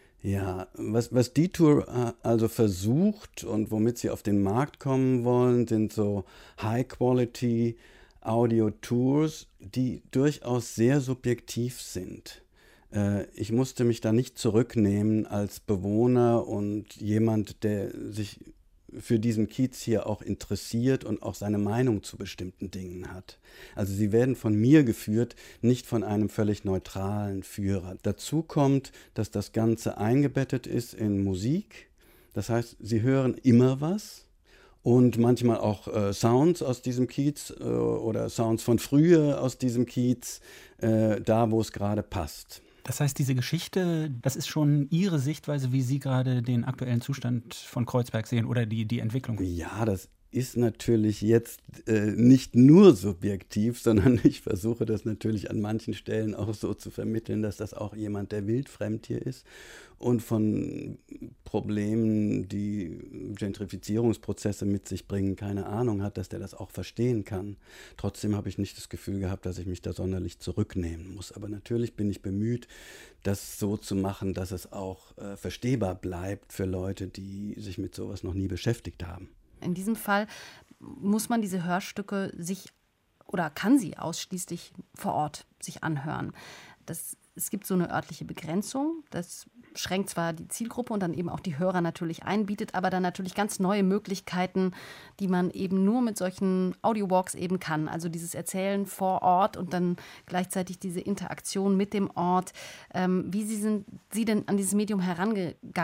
Ja, was, was die Tour äh, also versucht und womit sie auf den Markt kommen wollen, sind so High-Quality Audio-Tours, die durchaus sehr subjektiv sind. Äh, ich musste mich da nicht zurücknehmen als Bewohner und jemand, der sich für diesen Kiez hier auch interessiert und auch seine Meinung zu bestimmten Dingen hat. Also sie werden von mir geführt, nicht von einem völlig neutralen Führer. Dazu kommt, dass das Ganze eingebettet ist in Musik. Das heißt, sie hören immer was und manchmal auch äh, Sounds aus diesem Kiez äh, oder Sounds von früher aus diesem Kiez, äh, da wo es gerade passt. Das heißt, diese Geschichte, das ist schon Ihre Sichtweise, wie Sie gerade den aktuellen Zustand von Kreuzberg sehen oder die, die Entwicklung? Ja, das ist natürlich jetzt äh, nicht nur subjektiv, sondern ich versuche das natürlich an manchen Stellen auch so zu vermitteln, dass das auch jemand, der wildfremd hier ist und von Problemen, die Gentrifizierungsprozesse mit sich bringen, keine Ahnung hat, dass der das auch verstehen kann. Trotzdem habe ich nicht das Gefühl gehabt, dass ich mich da sonderlich zurücknehmen muss. Aber natürlich bin ich bemüht, das so zu machen, dass es auch äh, verstehbar bleibt für Leute, die sich mit sowas noch nie beschäftigt haben. In diesem Fall muss man diese Hörstücke sich oder kann sie ausschließlich vor Ort sich anhören. Das, es gibt so eine örtliche Begrenzung. Das schränkt zwar die Zielgruppe und dann eben auch die Hörer natürlich ein, bietet aber dann natürlich ganz neue Möglichkeiten, die man eben nur mit solchen Audiowalks eben kann. Also dieses Erzählen vor Ort und dann gleichzeitig diese Interaktion mit dem Ort. Ähm, wie Sie sind Sie denn an dieses Medium herangegangen?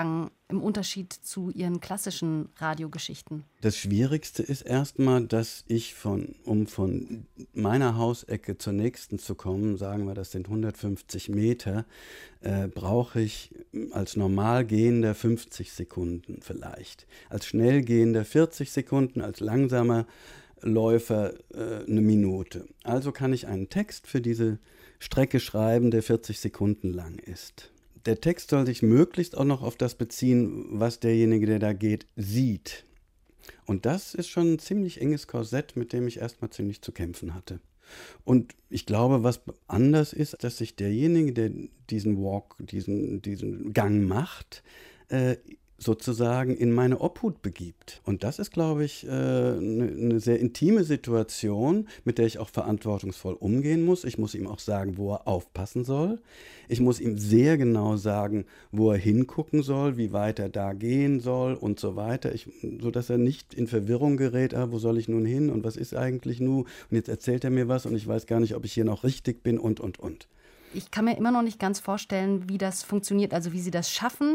im Unterschied zu Ihren klassischen Radiogeschichten? Das Schwierigste ist erstmal, dass ich von, um von meiner Hausecke zur nächsten zu kommen, sagen wir, das sind hundertfünfzig Meter, äh, brauche ich als normal gehender fünfzig Sekunden vielleicht. Als schnell gehender vierzig Sekunden, als langsamer Läufer äh, eine Minute. Also kann ich einen Text für diese Strecke schreiben, der vierzig Sekunden lang ist. Der Text soll sich möglichst auch noch auf das beziehen, was derjenige, der da geht, sieht. Und das ist schon ein ziemlich enges Korsett, mit dem ich erstmal ziemlich zu kämpfen hatte. Und ich glaube, was anders ist, dass sich derjenige, der diesen Walk, diesen, diesen Gang macht, äh, sozusagen in meine Obhut begibt. Und das ist, glaube ich, eine, eine sehr intime Situation, mit der ich auch verantwortungsvoll umgehen muss. Ich muss ihm auch sagen, wo er aufpassen soll. Ich muss ihm sehr genau sagen, wo er hingucken soll, wie weit er da gehen soll und so weiter, ich, sodass er nicht in Verwirrung gerät, ah, wo soll ich nun hin und was ist eigentlich nun? Und jetzt erzählt er mir was und ich weiß gar nicht, ob ich hier noch richtig bin und, und, und. Ich kann mir immer noch nicht ganz vorstellen, wie das funktioniert, also wie Sie das schaffen,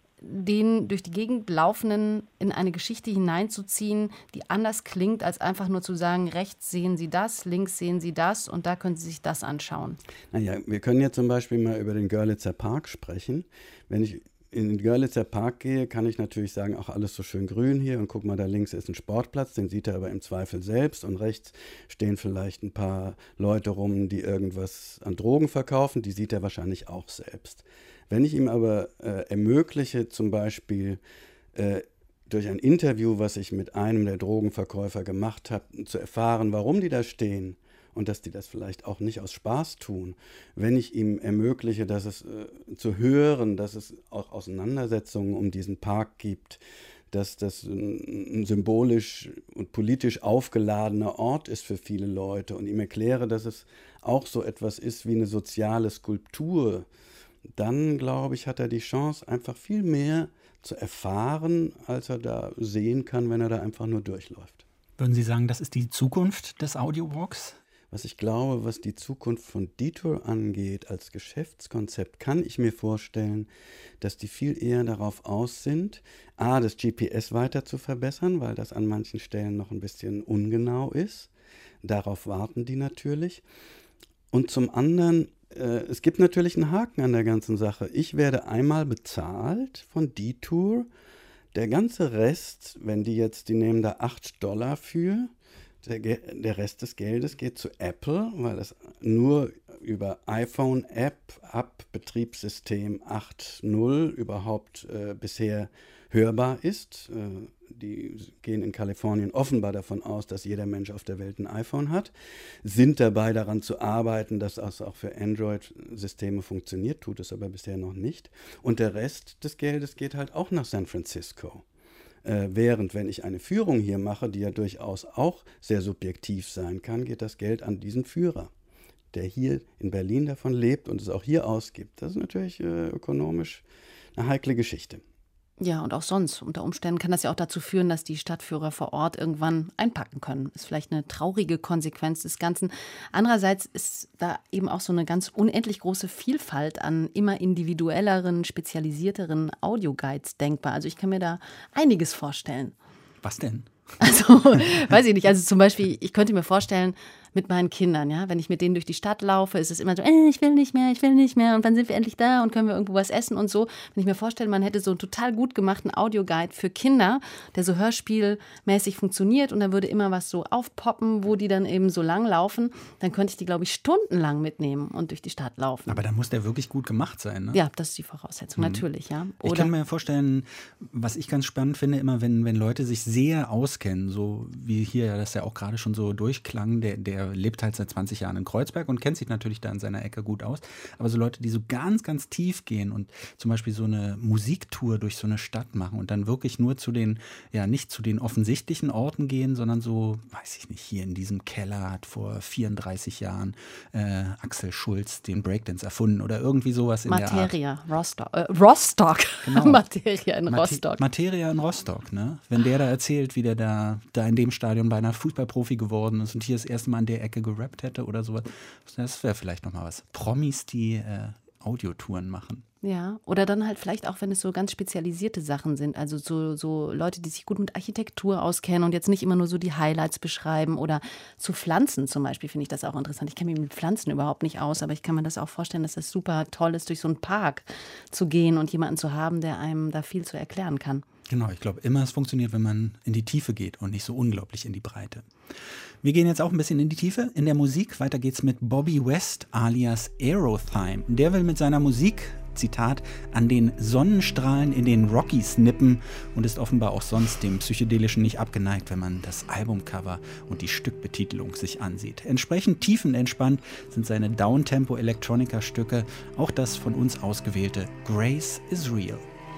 den durch die Gegend laufenden in eine Geschichte hineinzuziehen, die anders klingt, als einfach nur zu sagen, rechts sehen Sie das, links sehen Sie das und da können Sie sich das anschauen. Naja, wir können ja zum Beispiel mal über den Görlitzer Park sprechen. Wenn ich in den Görlitzer Park gehe, kann ich natürlich sagen, auch alles so schön grün hier und guck mal, da links ist ein Sportplatz, den sieht er aber im Zweifel selbst und rechts stehen vielleicht ein paar Leute rum, die irgendwas an Drogen verkaufen, die sieht er wahrscheinlich auch selbst. Wenn ich ihm aber äh, ermögliche, zum Beispiel äh, durch ein Interview, was ich mit einem der Drogenverkäufer gemacht habe, zu erfahren, warum die da stehen und dass die das vielleicht auch nicht aus Spaß tun, wenn ich ihm ermögliche, dass es äh, zu hören, dass es auch Auseinandersetzungen um diesen Park gibt, dass das ein, ein symbolisch und politisch aufgeladener Ort ist für viele Leute und ihm erkläre, dass es auch so etwas ist wie eine soziale Skulptur, dann, glaube ich, hat er die Chance, einfach viel mehr zu erfahren, als er da sehen kann, wenn er da einfach nur durchläuft. Würden Sie sagen, das ist die Zukunft des Audiowalks? Was ich glaube, was die Zukunft von Detour angeht, als Geschäftskonzept, kann ich mir vorstellen, dass die viel eher darauf aus sind, a, das G P S weiter zu verbessern, weil das an manchen Stellen noch ein bisschen ungenau ist. Darauf warten die natürlich. Und zum anderen, äh, es gibt natürlich einen Haken an der ganzen Sache. Ich werde einmal bezahlt von Detour. Der ganze Rest, wenn die jetzt, die nehmen da acht Dollar für, der, der Rest des Geldes geht zu Apple, weil es nur über iPhone-App ab Betriebssystem acht Punkt null überhaupt äh, bisher hörbar ist. Äh, die gehen in Kalifornien offenbar davon aus, dass jeder Mensch auf der Welt ein iPhone hat, sind dabei daran zu arbeiten, dass das auch für Android-Systeme funktioniert, tut es aber bisher noch nicht. Und der Rest des Geldes geht halt auch nach San Francisco. Äh, während, wenn ich eine Führung hier mache, die ja durchaus auch sehr subjektiv sein kann, geht das Geld an diesen Führer, der hier in Berlin davon lebt und es auch hier ausgibt. Das ist natürlich äh, ökonomisch eine heikle Geschichte. Ja, und auch sonst. Unter Umständen kann das ja auch dazu führen, dass die Stadtführer vor Ort irgendwann einpacken können. Ist vielleicht eine traurige Konsequenz des Ganzen. Andererseits ist da eben auch so eine ganz unendlich große Vielfalt an immer individuelleren, spezialisierteren Audioguides denkbar. Also ich kann mir da einiges vorstellen. Was denn? Also, weiß ich nicht. Also zum Beispiel, ich könnte mir vorstellen, mit meinen Kindern, ja, wenn ich mit denen durch die Stadt laufe, ist es immer so, äh, ich will nicht mehr, ich will nicht mehr und wann sind wir endlich da und können wir irgendwo was essen und so. Wenn ich mir vorstelle, man hätte so einen total gut gemachten Audioguide für Kinder, der so hörspielmäßig funktioniert und da würde immer was so aufpoppen, wo die dann eben so lang laufen, dann könnte ich die, glaube ich, stundenlang mitnehmen und durch die Stadt laufen. Aber dann muss der wirklich gut gemacht sein, ne? Ja, das ist die Voraussetzung, mhm. natürlich, ja. Oder ich kann mir vorstellen, was ich ganz spannend finde, immer wenn, wenn Leute sich sehr auskennen, so wie hier das ja auch gerade schon so durchklang, der, der lebt halt seit zwanzig Jahren in Kreuzberg und kennt sich natürlich da in seiner Ecke gut aus. Aber so Leute, die so ganz, ganz tief gehen und zum Beispiel so eine Musiktour durch so eine Stadt machen und dann wirklich nur zu den, ja, nicht zu den offensichtlichen Orten gehen, sondern so, weiß ich nicht, hier in diesem Keller hat vor vierunddreißig Jahren äh, Axel Schulz den Breakdance erfunden oder irgendwie sowas in Materia, der Art. Rostock. Äh, Rostock. Genau. Materia in Mate- Rostock. Materia in Rostock, ne? Wenn der da erzählt, wie der da, da in dem Stadion bei einer Fußballprofi geworden ist und hier das erste Mal an der Ecke gerappt hätte oder sowas. Das wäre vielleicht nochmal was. Promis, die äh, Audiotouren machen. Ja, oder dann halt vielleicht auch, wenn es so ganz spezialisierte Sachen sind, also so, so Leute, die sich gut mit Architektur auskennen und jetzt nicht immer nur so die Highlights beschreiben oder zu Pflanzen zum Beispiel, finde ich das auch interessant. Ich kenne mich mit Pflanzen überhaupt nicht aus, aber ich kann mir das auch vorstellen, dass das super toll ist, durch so einen Park zu gehen und jemanden zu haben, der einem da viel zu erklären kann. Genau, ich glaube immer, es funktioniert, wenn man in die Tiefe geht und nicht so unglaublich in die Breite. Wir gehen jetzt auch ein bisschen in die Tiefe in der Musik. Weiter geht's mit Bobby West alias Aerothyme. Der will mit seiner Musik, Zitat, an den Sonnenstrahlen in den Rockies nippen und ist offenbar auch sonst dem Psychedelischen nicht abgeneigt, wenn man das Albumcover und die Stückbetitelung sich ansieht. Entsprechend tiefenentspannt sind seine Downtempo-Electronica-Stücke, auch das von uns ausgewählte Grace is Real.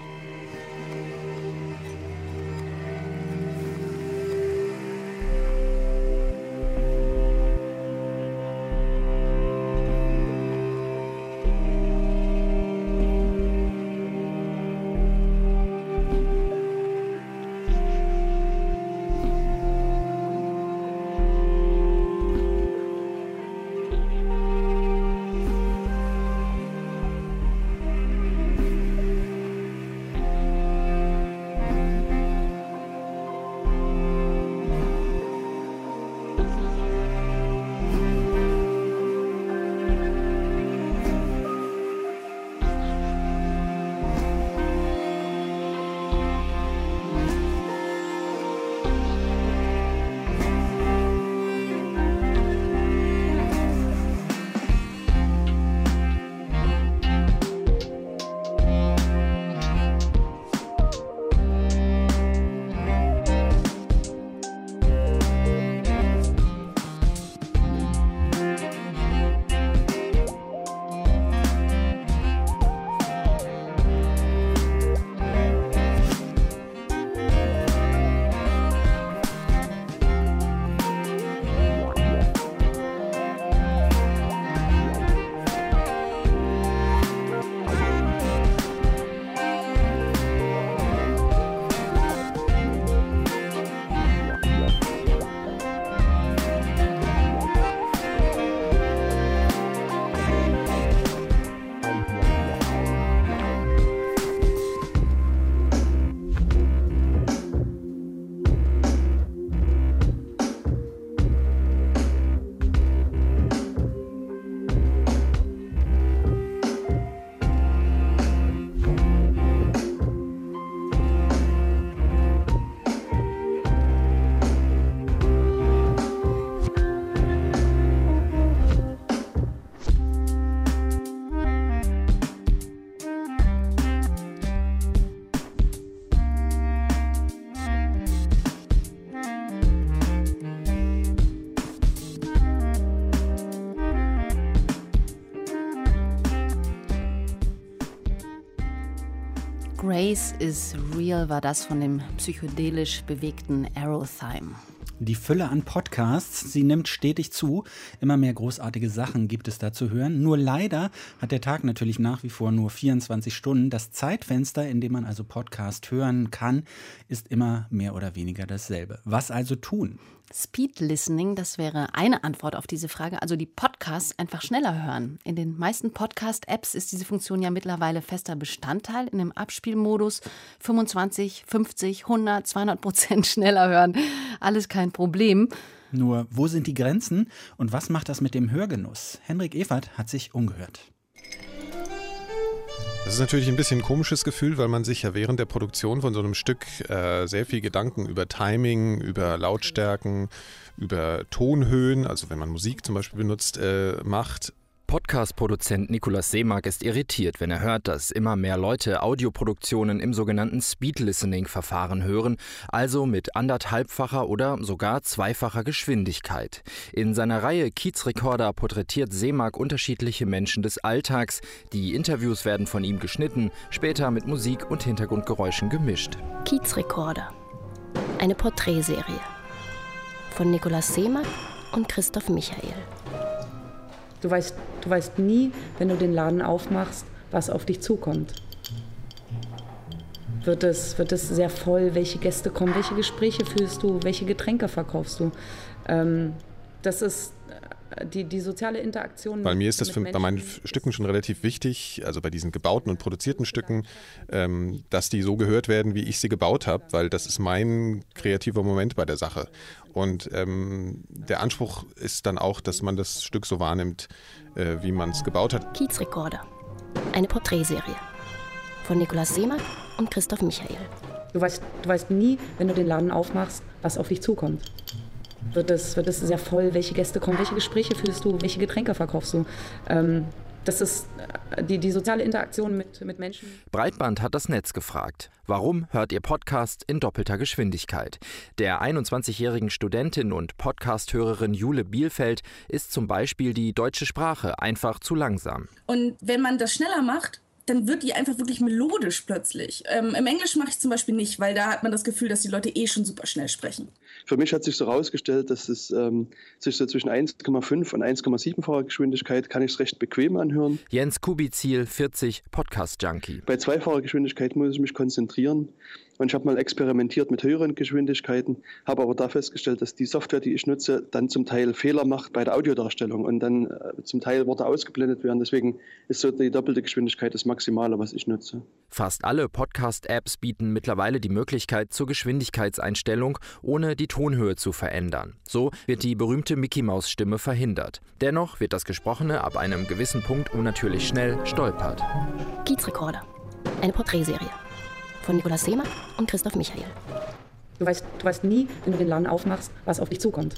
Grace is Real war das von dem psychedelisch bewegten Aerothyme. Die Fülle an Podcasts, sie nimmt stetig zu. Immer mehr großartige Sachen gibt es da zu hören. Nur leider hat der Tag natürlich nach wie vor nur vierundzwanzig Stunden. Das Zeitfenster, in dem man also Podcast hören kann, ist immer mehr oder weniger dasselbe. Was also tun? Speed Listening, das wäre eine Antwort auf diese Frage. Also die Podcasts einfach schneller hören. In den meisten Podcast-Apps ist diese Funktion ja mittlerweile fester Bestandteil. In dem Abspielmodus fünfundzwanzig, fünfzig, hundert, zweihundert Prozent schneller hören. Alles kein Problem. Nur, wo sind die Grenzen und was macht das mit dem Hörgenuss? Henrik Evert hat sich umgehört. Das ist natürlich ein bisschen ein komisches Gefühl, weil man sich ja während der Produktion von so einem Stück äh, sehr viel Gedanken über Timing, über Lautstärken, über Tonhöhen, also wenn man Musik zum Beispiel benutzt, äh, macht. Podcast-Produzent Nikolaus Seemark ist irritiert, wenn er hört, dass immer mehr Leute Audioproduktionen im sogenannten Speed-Listening-Verfahren hören, also mit anderthalbfacher oder sogar zweifacher Geschwindigkeit. In seiner Reihe Kiezrekorder porträtiert Seemark unterschiedliche Menschen des Alltags. Die Interviews werden von ihm geschnitten, später mit Musik und Hintergrundgeräuschen gemischt. Kiezrekorder, eine Porträtserie von Nikolaus Seemark und Christoph Michael. Du weißt, du weißt nie, wenn du den Laden aufmachst, was auf dich zukommt. Wird es, wird es sehr voll? Welche Gäste kommen? Welche Gespräche führst du? Welche Getränke verkaufst du? Ähm, das ist die, die soziale Interaktion. Weil mit, mir ist das für, Menschen bei meinen Stücken schon relativ wichtig, also bei diesen gebauten und produzierten Stücken, ähm, dass die so gehört werden, wie ich sie gebaut habe, weil das ist mein kreativer Moment bei der Sache. Und ähm, der Anspruch ist dann auch, dass man das Stück so wahrnimmt, äh, wie man es gebaut hat. Kiezrekorder. Eine Porträtserie von Nikolaus Seemack und Christoph Michael. Du weißt, du weißt nie, wenn du den Laden aufmachst, was auf dich zukommt. Wird es, wird es sehr voll, welche Gäste kommen, welche Gespräche führst du, welche Getränke verkaufst du. Ähm, das ist die, die soziale Interaktion mit, mit Menschen. Breitband hat das Netz gefragt. Warum hört ihr Podcast in doppelter Geschwindigkeit? Der einundzwanzigjährigen Studentin und Podcast-Hörerin Jule Bielfeld ist zum Beispiel die deutsche Sprache einfach zu langsam. Und wenn man das schneller macht, dann wird die einfach wirklich melodisch plötzlich. Ähm, Im Englischen mache ich es zum Beispiel nicht, weil da hat man das Gefühl, dass die Leute eh schon super schnell sprechen. Für mich hat sich so herausgestellt, dass es ähm, sich so zwischen eins Komma fünf und eins Komma sieben-facher Geschwindigkeit kann ich es recht bequem anhören. Jens Kubizil, vierzig, Podcast-Junkie. Bei zweifacher Geschwindigkeit muss ich mich konzentrieren. Und ich habe mal experimentiert mit höheren Geschwindigkeiten, habe aber da festgestellt, dass die Software, die ich nutze, dann zum Teil Fehler macht bei der Audiodarstellung und dann äh, zum Teil Worte ausgeblendet werden. Deswegen ist so die doppelte Geschwindigkeit das Maximale, was ich nutze. Fast alle Podcast-Apps bieten mittlerweile die Möglichkeit zur Geschwindigkeitseinstellung, ohne die Tonhöhe zu verändern. So wird die berühmte Mickey-Maus-Stimme verhindert. Dennoch wird das Gesprochene ab einem gewissen Punkt unnatürlich schnell stolpert. Kiezrekorder. Eine Porträtserie von Nikolaus Seemack und Christoph Michael. Du weißt, du weißt nie, wenn du den Laden aufmachst, was auf dich zukommt.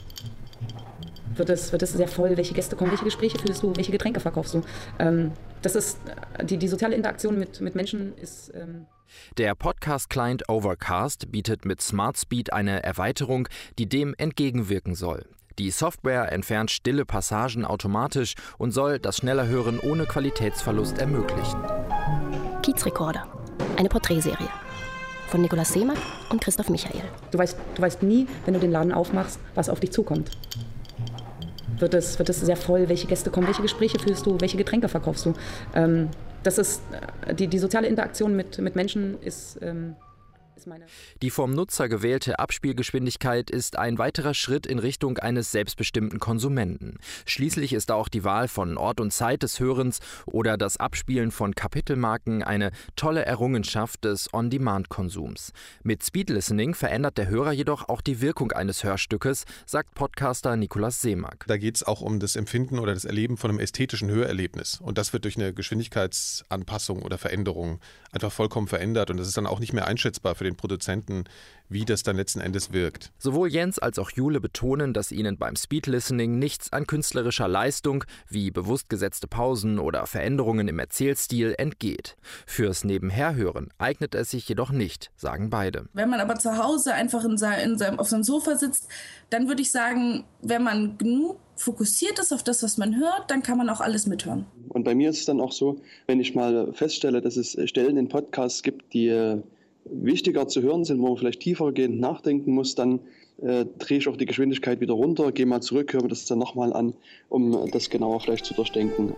Wird es, wird es sehr voll, welche Gäste kommen, welche Gespräche führst du, welche Getränke verkaufst du. Ähm, das ist, die, die soziale Interaktion mit, mit Menschen ist... Ähm Der Podcast-Client Overcast bietet mit SmartSpeed eine Erweiterung, die dem entgegenwirken soll. Die Software entfernt stille Passagen automatisch und soll das schneller Hören ohne Qualitätsverlust ermöglichen. Kiezrekorder. Eine Porträtserie von Nikolaus Seemack und Christoph Michael. Du weißt, du weißt nie, wenn du den Laden aufmachst, was auf dich zukommt. Wird es, wird es sehr voll, welche Gäste kommen, welche Gespräche führst du, welche Getränke verkaufst du. Ähm, das ist, die, die soziale Interaktion mit, mit Menschen ist... Ähm Die vom Nutzer gewählte Abspielgeschwindigkeit ist ein weiterer Schritt in Richtung eines selbstbestimmten Konsumenten. Schließlich ist auch die Wahl von Ort und Zeit des Hörens oder das Abspielen von Kapitelmarken eine tolle Errungenschaft des On-Demand-Konsums. Mit Speed Listening verändert der Hörer jedoch auch die Wirkung eines Hörstückes, sagt Podcaster Nikolaus Seemack. Da geht es auch um das Empfinden oder das Erleben von einem ästhetischen Hörerlebnis. Und das wird durch eine Geschwindigkeitsanpassung oder Veränderung einfach vollkommen verändert. Und das ist dann auch nicht mehr einschätzbar für den Produzenten, wie das dann letzten Endes wirkt. Sowohl Jens als auch Jule betonen, dass ihnen beim Speed Listening nichts an künstlerischer Leistung wie bewusst gesetzte Pausen oder Veränderungen im Erzählstil entgeht. Fürs Nebenherhören eignet es sich jedoch nicht, sagen beide. Wenn man aber zu Hause einfach in sein, in seinem, auf seinem Sofa sitzt, dann würde ich sagen, wenn man genug fokussiert ist auf das, was man hört, dann kann man auch alles mithören. Und bei mir ist es dann auch so, wenn ich mal feststelle, dass es Stellen in Podcasts gibt, die wichtiger zu hören sind, wo man vielleicht tiefergehend nachdenken muss, dann äh, drehe ich auch die Geschwindigkeit wieder runter, gehe mal zurück, höre mir das dann nochmal an, um das genauer vielleicht zu durchdenken.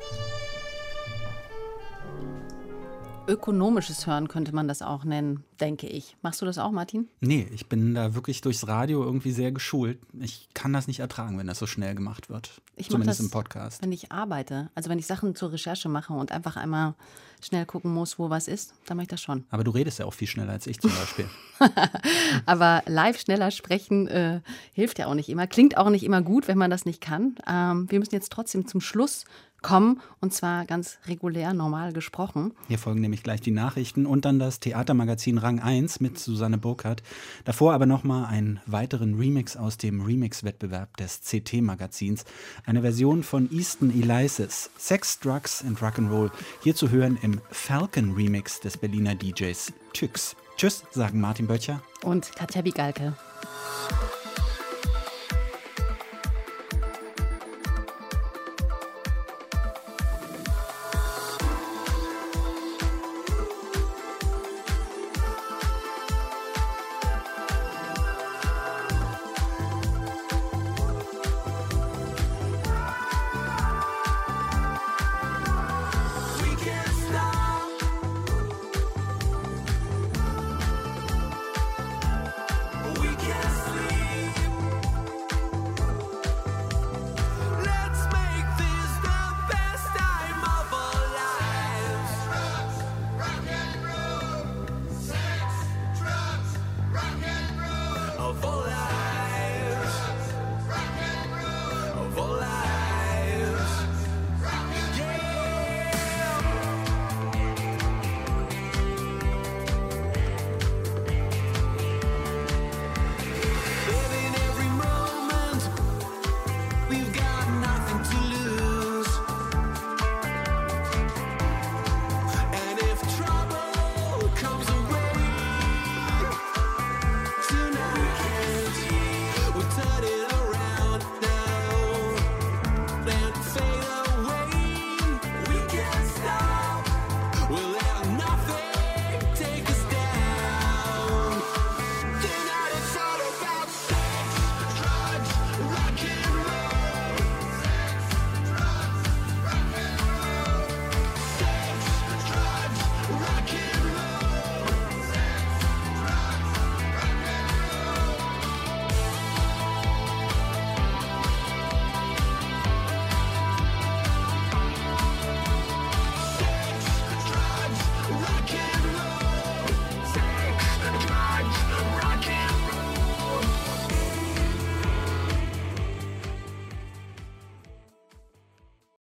Ökonomisches Hören könnte man das auch nennen, denke ich. Machst du das auch, Martin? Nee, ich bin da wirklich durchs Radio irgendwie sehr geschult. Ich kann das nicht ertragen, wenn das so schnell gemacht wird. Ich Zumindest das, im Podcast. Wenn ich arbeite, also wenn ich Sachen zur Recherche mache und einfach einmal schnell gucken muss, wo was ist, dann mache ich das schon. Aber du redest ja auch viel schneller als ich zum Beispiel. Aber live schneller sprechen äh, hilft ja auch nicht immer. Klingt auch nicht immer gut, wenn man das nicht kann. Ähm, wir müssen jetzt trotzdem zum Schluss kommen, und zwar ganz regulär, normal gesprochen. Hier folgen nämlich gleich die Nachrichten und dann das Theatermagazin Rang eins mit Susanne Burkhardt. Davor aber nochmal einen weiteren Remix aus dem Remix-Wettbewerb des C T-Magazins. Eine Version von Easton Elysis, Sex, Drugs and Rock'n'Roll. Hier zu hören im Falcon-Remix des Berliner D Js Tyx. Tschüss, sagen Martin Böttcher und Katja Bigalke.